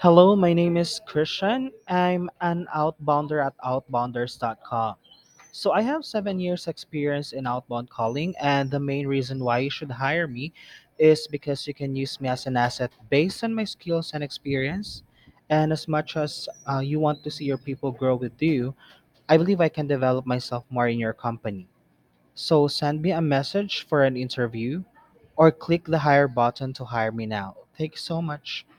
Hello, my name is Christian. I'm an outbounder at outbounders.com. So I have 7 years experience in outbound calling, and the main reason why you should hire me is because you can use me as an asset based on my skills and experience. And as much as you want to see your people grow with you, I believe I can develop myself more in your company. So send me a message for an interview or click the hire button to hire me now. Thank you so much.